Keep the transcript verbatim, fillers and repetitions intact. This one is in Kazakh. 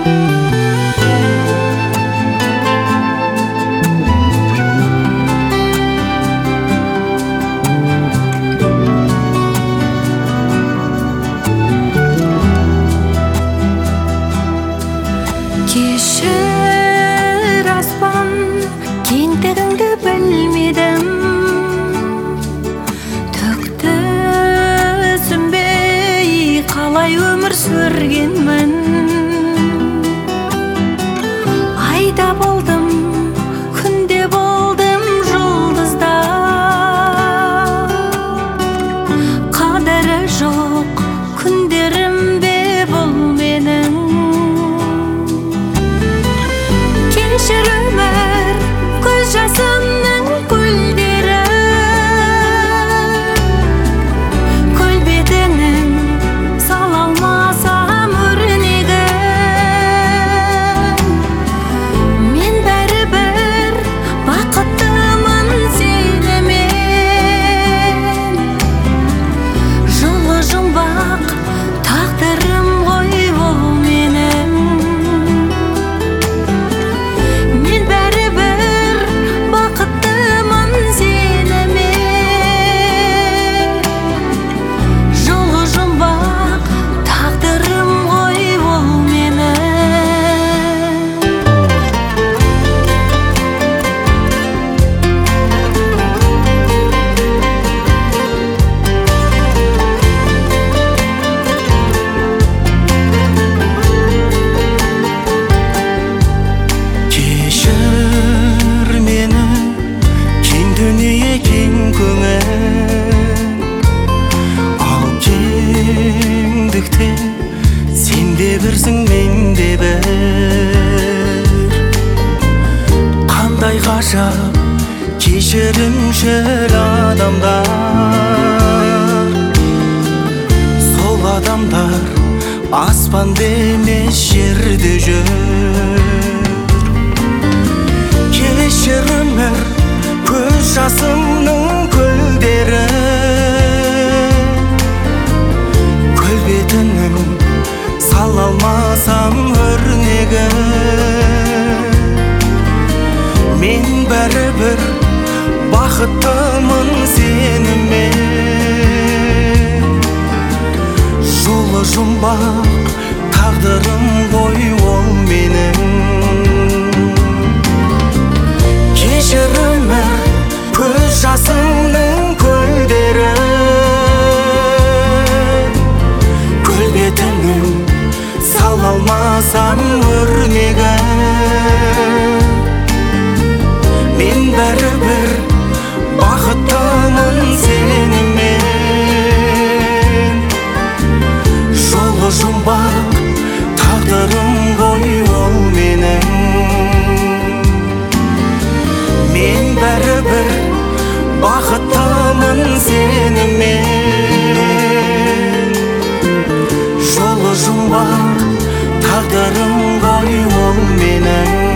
Кешір аспан, кеңдігіңді білмедім, төкті сүмбей қалай өмір сүргенмін. Айда болдым, күнде болдым жұлдызда, қадірі жоқ күндерімде бұл менің. Кешір өмір, көз жасымның көлдері, көл бетінің сала алмасам өрнегін. Мен бәрібір бақыттымын сенімен, жолы жұмбақ тағдырым ғой ол менің. Мен бәрібір бақыттымын сенімен, жолы жұмбақ тағдырым ғой ол менің. Кешір мені, кең дүние кең көңіл, ал кеңдікте сен де бірсің мен де бір. Қандай ғажап кешірімшіл адамдар, сол адамдар аспанда емес жерде жүр. Кешір өмір, көз жасымның көлдері, көл бетінің сала алмасам өрнегін. Мен бәрібір бақыттымын сенімен, жолы жұмбақ тағдырым ғой ол менің. Кешір өмір, көз жасымның көлдері, көл бетінің сала алмасам өрнегін. Мен бәрібір бақыттымын сенімен, жолы жұмбақ тағдырым ғой ол менің. Мен бәрібір бақыттымын сенімен, жолы жұмбақ тағдырым ғой ол менің.